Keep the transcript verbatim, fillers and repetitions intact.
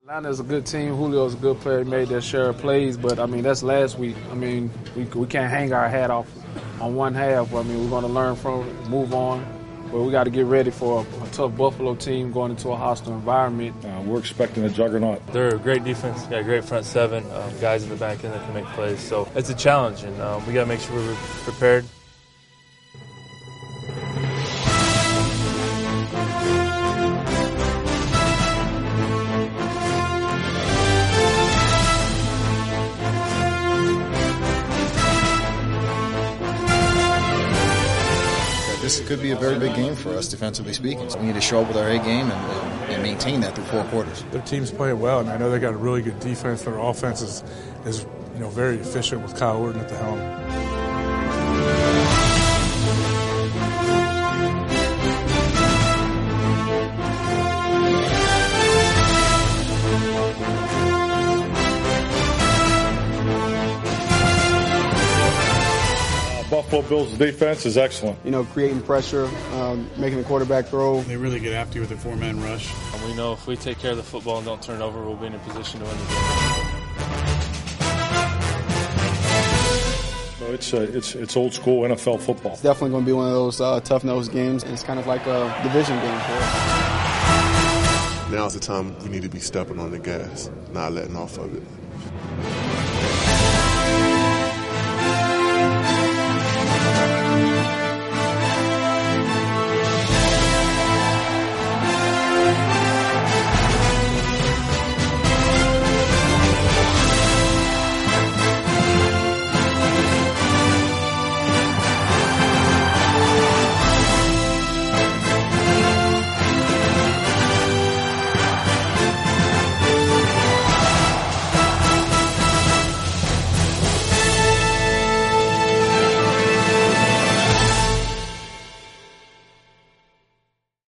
Atlanta's a good team. Julio's a good player. He made their share of plays, but, I mean, that's last week. I mean, we we can't hang our hat off on one half. I mean, we're going to learn from it, move on. But we got to get ready for a, a tough Buffalo team going into a hostile environment. Uh, we're expecting a juggernaut. They're a great defense. Got a great front seven, um, guys in the back end that can make plays. So it's a challenge, and um, we got to make sure we're prepared. This could be a very big game for us, defensively speaking. So we need to show up with our A game and, and, and maintain that through four quarters. Their team's playing well, and I know they got a really good defense. Their offense is, is you know, very efficient with Kyle Orton at the helm. Buffalo Bills' defense is excellent. You know, creating pressure, um, making the quarterback throw. They really get after you with a four-man rush. And we know if we take care of the football and don't turn it over, we'll be in a position to win the game. So it's, uh, it's, it's old school N F L football. It's definitely going to be one of those uh, tough-nosed games. It's kind of like a division game for us. Now's the time we need to be stepping on the gas, not letting off of it.